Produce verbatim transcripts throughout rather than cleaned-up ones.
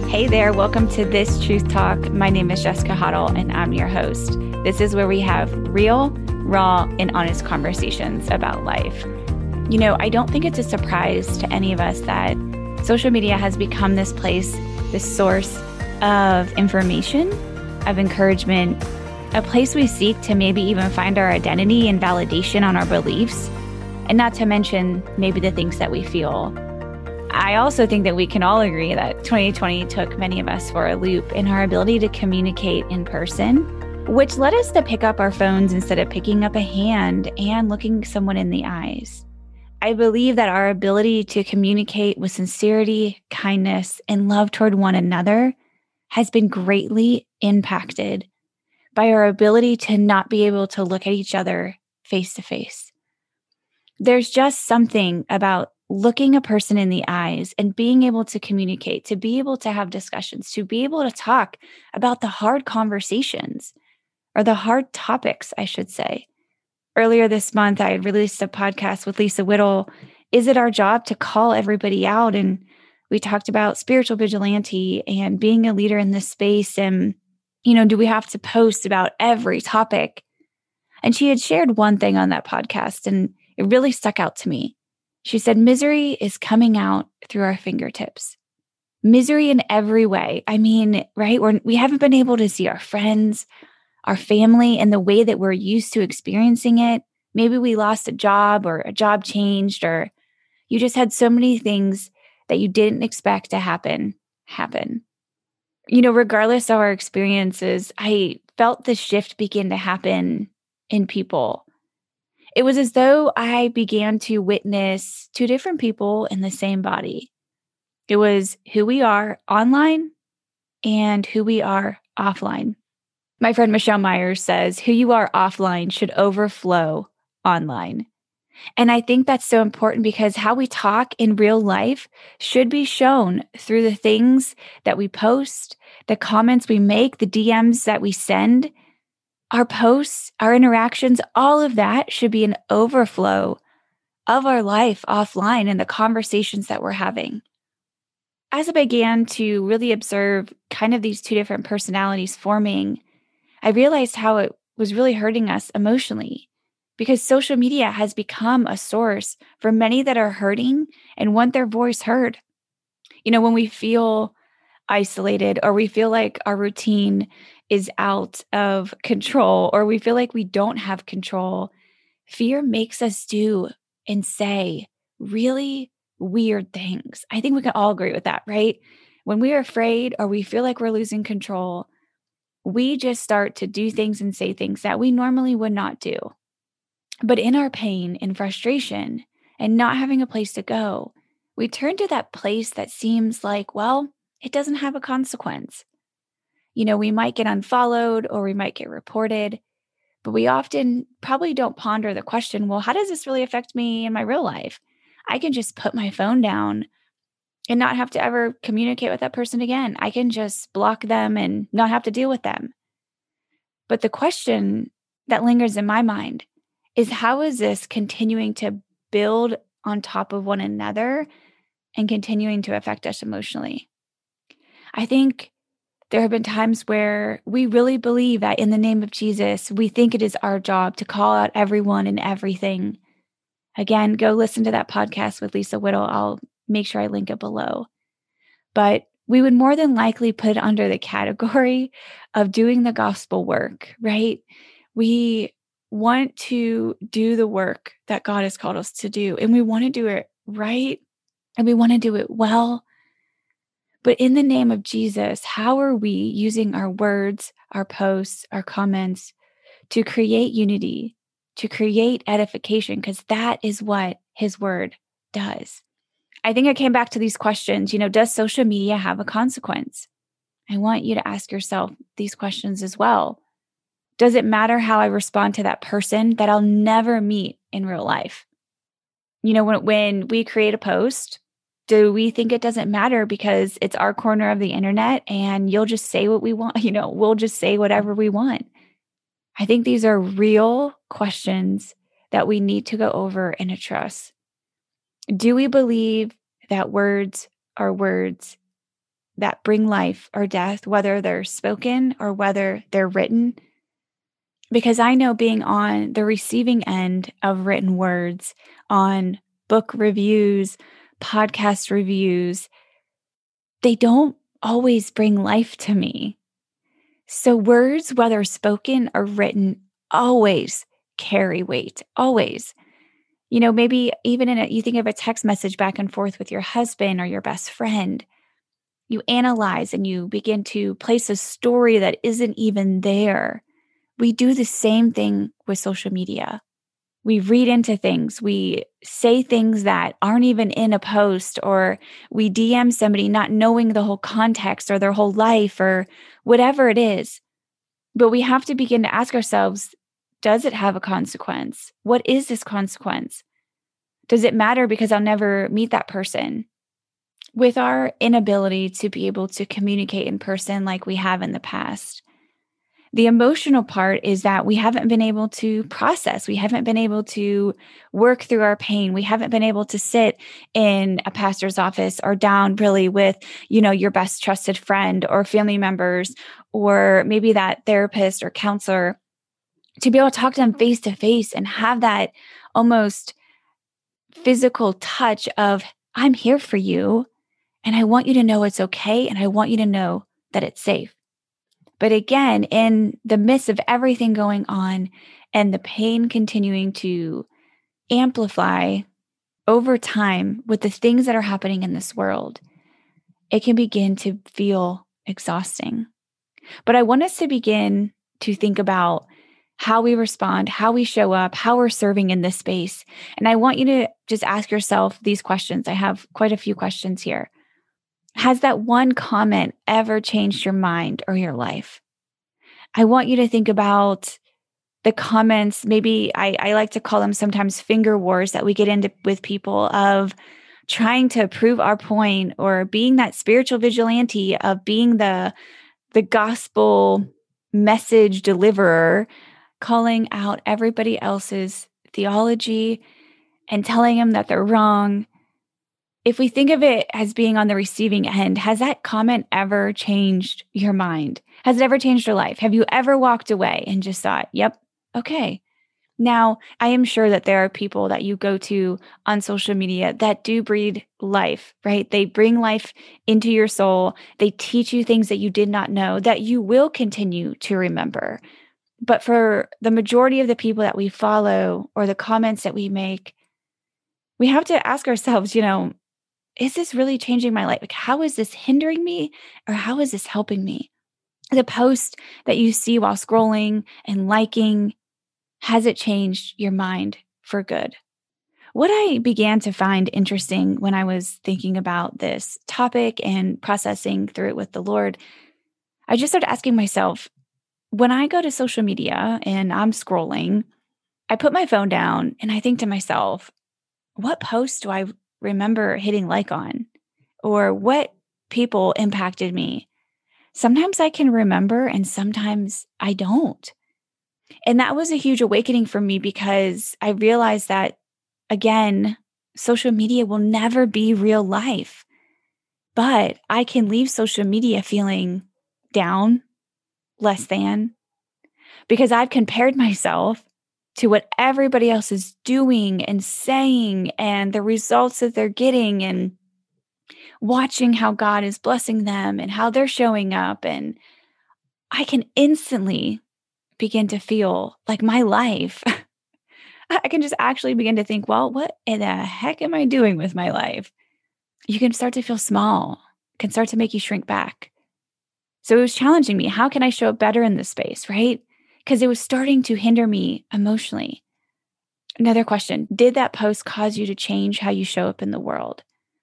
Hey there, welcome to This Truth Talk. My name is Jessica Hoddle and I'm your host. This is where we have real, raw, and honest conversations about life. You know, I don't think it's a surprise to any of us that social media has become this place, this source of information, of encouragement, a place we seek to maybe even find our identity and validation on our beliefs, and not to mention maybe the things that we feel. I also think that we can all agree that twenty twenty took many of us for a loop in our ability to communicate in person, which led us to pick up our phones instead of picking up a hand and looking someone in the eyes. I believe that our ability to communicate with sincerity, kindness, and love toward one another has been greatly impacted by our ability to not be able to look at each other face to face. There's just something about looking a person in the eyes and being able to communicate, to be able to have discussions, to be able to talk about the hard conversations or the hard topics, I should say. Earlier this month, I had released a podcast with Lisa Whittle. Is it our job to call everybody out? And we talked about spiritual vigilante and being a leader in this space. And, you know, do we have to post about every topic? And she had shared one thing on that podcast, and it really stuck out to me. She said, misery is coming out through our fingertips. Misery in every way. I mean, right? We're, we haven't been able to see our friends, our family in the way that we're used to experiencing it. Maybe we lost a job or a job changed, or you just had so many things that you didn't expect to happen, happen. You know, regardless of our experiences, I felt the shift begin to happen in people. It was as though I began to witness two different people in the same body. It was who we are online and who we are offline. My friend Michelle Myers says, who you are offline should overflow online. And I think that's so important because how we talk in real life should be shown through the things that we post, the comments we make, the D Ms that we send. Our posts, our interactions, all of that should be an overflow of our life offline and the conversations that we're having. As I began to really observe kind of these two different personalities forming, I realized how it was really hurting us emotionally because social media has become a source for many that are hurting and want their voice heard. You know, when we feel isolated or we feel like our routine is out of control or we feel like we don't have control, fear makes us do and say really weird things. I think we can all agree with that, right? When we're afraid or we feel like we're losing control, we just start to do things and say things that we normally would not do. But in our pain and frustration and not having a place to go, we turn to that place that seems like, well, it doesn't have a consequence. You know, we might get unfollowed or we might get reported, but we often probably don't ponder the question, well, how does this really affect me in my real life? I can just put my phone down and not have to ever communicate with that person again. I can just block them and not have to deal with them. But the question that lingers in my mind is, how is this continuing to build on top of one another and continuing to affect us emotionally? I think there have been times where we really believe that in the name of Jesus, we think it is our job to call out everyone and everything. Again, go listen to that podcast with Lisa Whittle. I'll make sure I link it below. But we would more than likely put it under the category of doing the gospel work, right? We want to do the work that God has called us to do, and we want to do it right, and we want to do it well. But in the name of Jesus, how are we using our words, our posts, our comments to create unity, to create edification? Because that is what His word does. I think I came back to these questions. You know, does social media have a consequence? I want you to ask yourself these questions as well. Does it matter how I respond to that person that I'll never meet in real life? You know, when, when we create a post, do we think it doesn't matter because it's our corner of the internet and you'll just say what we want? You know, we'll just say whatever we want. I think these are real questions that we need to go over and address. Do we believe that words are words? that bring life or death, whether they're spoken or whether they're written. Because I know being on the receiving end of written words, on book reviews, podcast reviews, they don't always bring life to me. So words, whether spoken or written, always carry weight, always. You know, maybe even in a, you think of a text message back and forth with your husband or your best friend, you analyze and you begin to place a story that isn't even there. We do the same thing with social media. We read into things. We say things that aren't even in a post, or we D M somebody not knowing the whole context or their whole life or whatever it is. But we have to begin to ask ourselves, does it have a consequence? What is this consequence? Does it matter because I'll never meet that person? With our inability to be able to communicate in person like we have in the past, the emotional part is that we haven't been able to process. We haven't been able to work through our pain. We haven't been able to sit in a pastor's office or down really with, you know, your best trusted friend or family members, or maybe that therapist or counselor, to be able to talk to them face to face and have that almost physical touch of, I'm here for you. And I want you to know it's okay. And I want you to know that it's safe. But again, in the midst of everything going on and the pain continuing to amplify over time with the things that are happening in this world, it can begin to feel exhausting. But I want us to begin to think about how we respond, how we show up, how we're serving in this space. And I want you to just ask yourself these questions. I have quite a few questions here. Has that one comment ever changed your mind or your life? I want you to think about the comments. Maybe I, I like to call them sometimes finger wars that we get into with people, of trying to prove our point, or being that spiritual vigilante of being the, the gospel message deliverer, calling out everybody else's theology and telling them that they're wrong. If we think of it as being on the receiving end, has that comment ever changed your mind? Has it ever changed your life? Have you ever walked away and just thought, yep, okay. Now, I am sure that there are people that you go to on social media that do breed life, right? They bring life into your soul. They teach you things that you did not know that you will continue to remember. But for the majority of the people that we follow or the comments that we make, we have to ask ourselves, you know, is this really changing my life? Like, how is this hindering me, or how is this helping me? The post that you see while scrolling and liking, has it changed your mind for good? What I began to find interesting when I was thinking about this topic and processing through it with the Lord, I just started asking myself, when I go to social media and I'm scrolling, I put my phone down and I think to myself, what post do I remember hitting like on? Or what people impacted me? Sometimes I can remember and sometimes I don't. And that was a huge awakening for me, because I realized that, again, social media will never be real life. But I can leave social media feeling down, less than, because I've compared myself to what everybody else is doing and saying and the results that they're getting, and watching how God is blessing them and how they're showing up. And I can instantly begin to feel like my life, I can just actually begin to think, well, what in the heck am I doing with my life? You can start to feel small, can start to make you shrink back. So it was challenging me. How can I show up better in this space, right? Because it was starting to hinder me emotionally. Another question, did that post cause you to change how you show up in the world?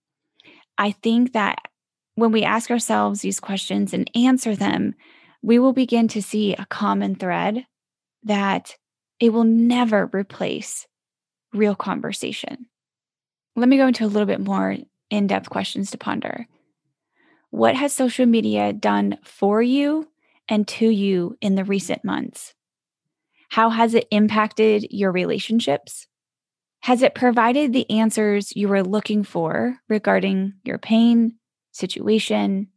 I think that when we ask ourselves these questions and answer them, we will begin to see a common thread that it will never replace real conversation. Let me go into a little bit more in-depth questions to ponder. What has social media done for you and to you in the recent months? How has it impacted your relationships? Has it provided the answers you were looking for regarding your pain, situation,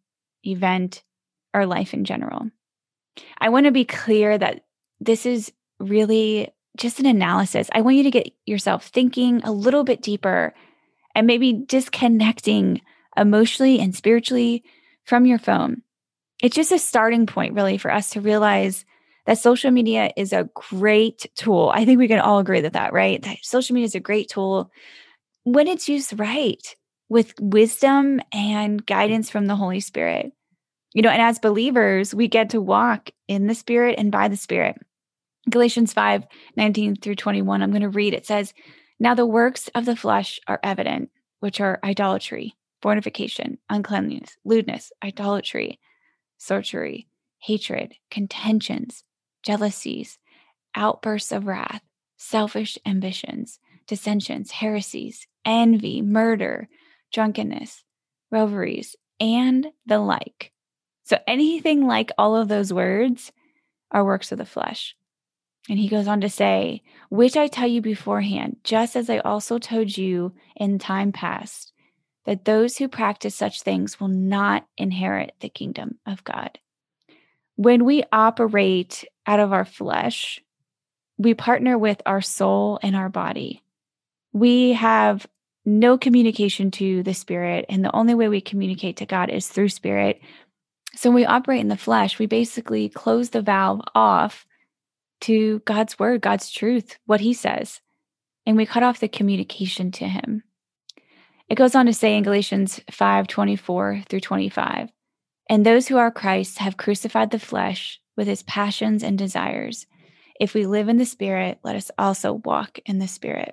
event, or life in general. I want to be clear that this is really just an analysis. I want you to get yourself thinking a little bit deeper and maybe disconnecting emotionally and spiritually from your phone. It's just a starting point, really, for us to realize that social media is a great tool. I think we can all agree with that, right? That social media is a great tool when it's used right, with wisdom and guidance from the Holy Spirit. You know, and as believers, we get to walk in the Spirit and by the Spirit. Galatians five, nineteen through twenty-one, I'm going to read. It says, "Now the works of the flesh are evident, which are idolatry, fornication, uncleanness, lewdness, idolatry, sorcery, hatred, contentions, jealousies, outbursts of wrath, selfish ambitions, dissensions, heresies, envy, murder, drunkenness, revelries, and the like." So anything like all of those words are works of the flesh. And he goes on to say, "Which I tell you beforehand, just as I also told you in time past, that those who practice such things will not inherit the kingdom of God." When we operate out of our flesh, we partner with our soul and our body. We have no communication to the Spirit, and the only way we communicate to God is through Spirit. So when we operate in the flesh, we basically close the valve off to God's word, God's truth, what he says, and we cut off the communication to him. It goes on to say in Galatians five, twenty-four through twenty-five, "And those who are Christ have crucified the flesh with its passions and desires. If we live in the Spirit, let us also walk in the Spirit."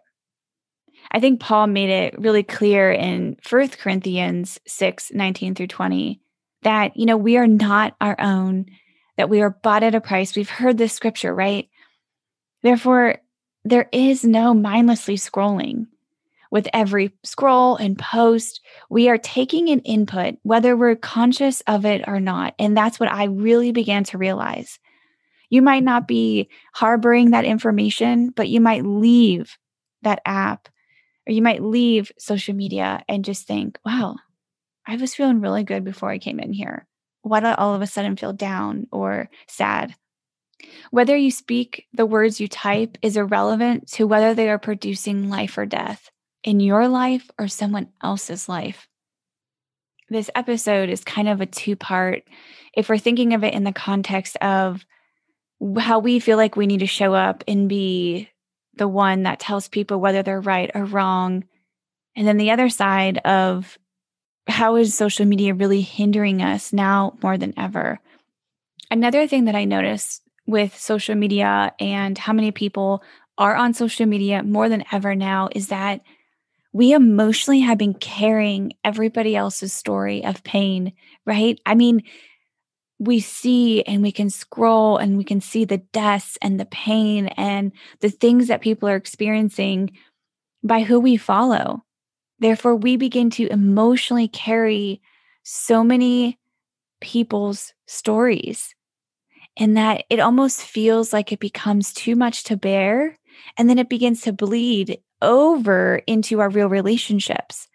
I think Paul made it really clear in First Corinthians six, nineteen through twenty, that, you know, we are not our own, that we are bought at a price. We've heard this scripture, right? Therefore, there is no mindlessly scrolling. With every scroll and post, we are taking an input, whether we're conscious of it or not. And that's what I really began to realize. You might not be harboring that information, but you might leave that app, or you might leave social media and just think, wow, I was feeling really good before I came in here. Why did I all of a sudden feel down or sad? Whether you speak the words you type is irrelevant to whether they are producing life or death in your life or someone else's life. This episode is kind of a two-part. If we're thinking of it in the context of how we feel like we need to show up and be the one that tells people whether they're right or wrong, and then the other side of how is social media really hindering us now more than ever? Another thing that I noticed with social media and how many people are on social media more than ever now is that we emotionally have been carrying everybody else's story of pain, right? I mean, we see and we can scroll and we can see the deaths and the pain and the things that people are experiencing by who we follow. Therefore, we begin to emotionally carry so many people's stories, and that it almost feels like it becomes too much to bear, and then it begins to bleed over into our real relationships.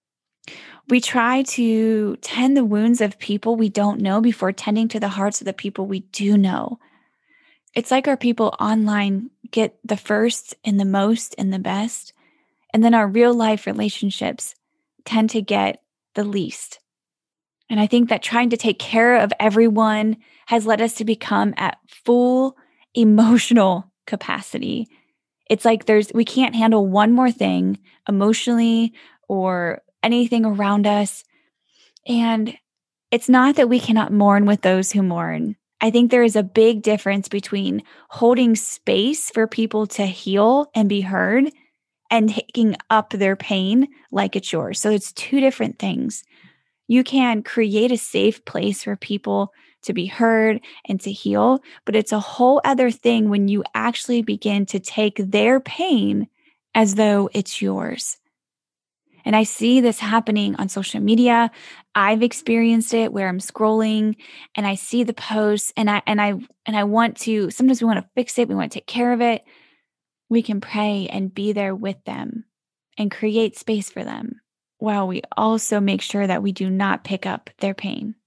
We try to tend the wounds of people we don't know before tending to the hearts of the people we do know. It's like our people online get the first and the most and the best, and then our real life relationships tend to get the least. And I think that trying to take care of everyone has led us to become at full emotional capacity. It's like there's we can't handle one more thing emotionally or anything around us. And it's not that we cannot mourn with those who mourn. I think there is a big difference between holding space for people to heal and be heard and taking up their pain like it's yours. So it's two different things. You can create a safe place for people to be heard and to heal, but it's a whole other thing when you actually begin to take their pain as though it's yours. And I see this happening on social media. I've experienced it where I'm scrolling and I see the posts and I and I and I want to, sometimes we want to fix it, we want to take care of it. We can pray and be there with them and create space for them, while we also make sure that we do not pick up their pain.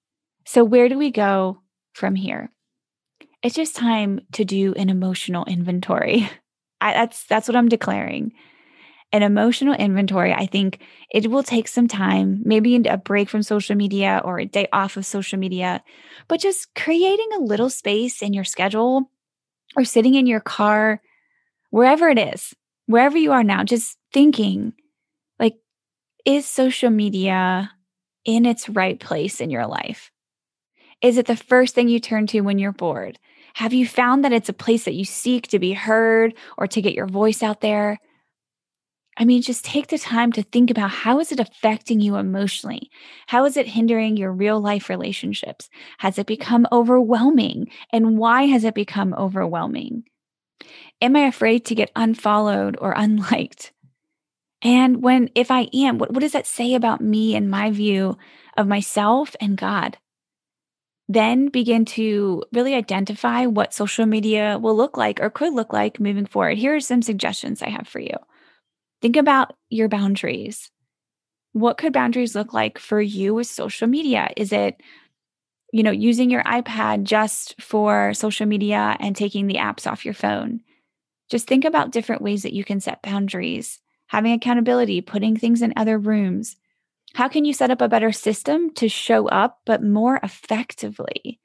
So where do we go from here? It's just time to do an emotional inventory. I, that's that's what I'm declaring. An emotional inventory. I think it will take some time, maybe a break from social media or a day off of social media, but just creating a little space in your schedule or sitting in your car, wherever it is, wherever you are now, just thinking, like, is social media in its right place in your life? Is it the first thing you turn to when you're bored? Have you found that it's a place that you seek to be heard or to get your voice out there? I mean, just take the time to think about, how is it affecting you emotionally? How is it hindering your real life relationships? Has it become overwhelming? And why has it become overwhelming? Am I afraid to get unfollowed or unliked? And when, if I am, what, what does that say about me and my view of myself and God? Then begin to really identify what social media will look like or could look like moving forward. Here are some suggestions I have for you. Think about your boundaries. What could boundaries look like for you with social media? Is it, you know, using your iPad just for social media and taking the apps off your phone? Just think about different ways that you can set boundaries, having accountability, putting things in other rooms. How can you set up a better system to show up, but more effectively?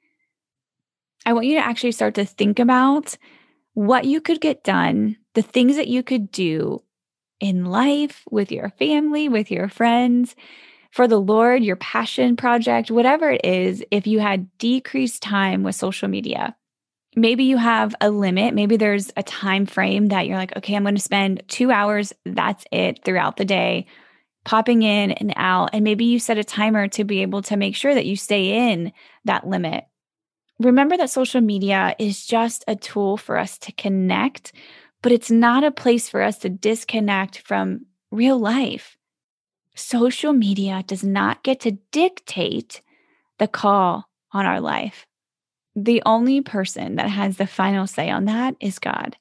I want you to actually start to think about what you could get done, the things that you could do in life, with your family, with your friends, for the Lord, your passion project, whatever it is, if you had decreased time with social media. Maybe you have a limit. Maybe there's a time frame that you're like, okay, I'm going to spend two hours. That's it throughout the day, popping in and out. And maybe you set a timer to be able to make sure that you stay in that limit. Remember that social media is just a tool for us to connect, but it's not a place for us to disconnect from real life. Social media does not get to dictate the call on our life. The only person that has the final say on that is God.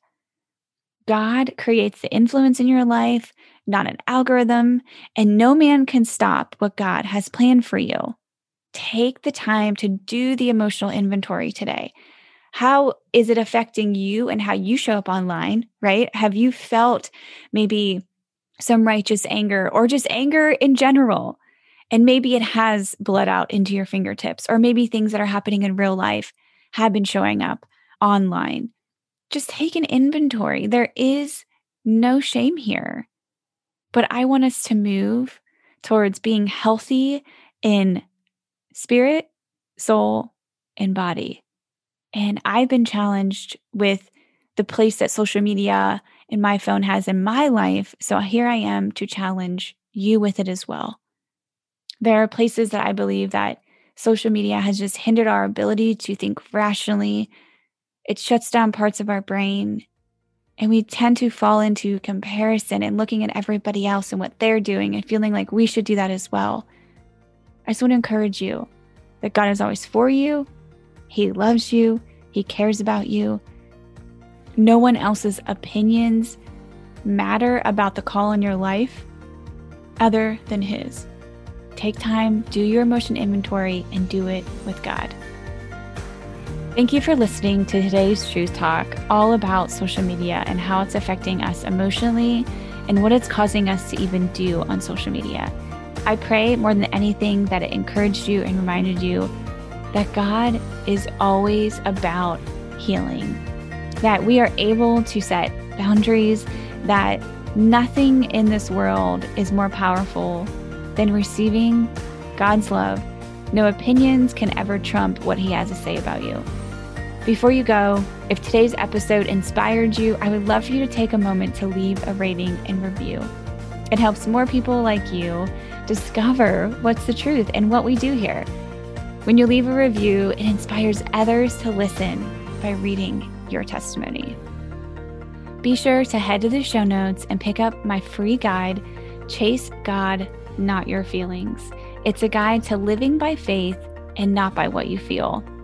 God creates the influence in your life, not an algorithm, and no man can stop what God has planned for you. Take the time to do the emotional inventory today. How is it affecting you and how you show up online, right? Have you felt maybe some righteous anger or just anger in general? And maybe it has bled out into your fingertips, or maybe things that are happening in real life have been showing up online. Just take an inventory. There is no shame here. But I want us to move towards being healthy in spirit, soul, and body. And I've been challenged with the place that social media and my phone has in my life. So here I am to challenge you with it as well. There are places that I believe that social media has just hindered our ability to think rationally. It shuts down parts of our brain. And we tend to fall into comparison and looking at everybody else and what they're doing and feeling like we should do that as well. I just want to encourage you that God is always for you. He loves you. He cares about you. No one else's opinions matter about the call in your life other than His. Take time, do your emotion inventory, and do it with God. Thank you for listening to today's Truth Talk, all about social media and how it's affecting us emotionally and what it's causing us to even do on social media. I pray more than anything that it encouraged you and reminded you that God is always about healing, that we are able to set boundaries, that nothing in this world is more powerful than receiving God's love. No opinions can ever trump what He has to say about you. Before you go, if today's episode inspired you, I would love for you to take a moment to leave a rating and review. It helps more people like you discover what's the truth and what we do here. When you leave a review, it inspires others to listen by reading your testimony. Be sure to head to the show notes and pick up my free guide, Chase God, Not Your Feelings. It's a guide to living by faith and not by what you feel.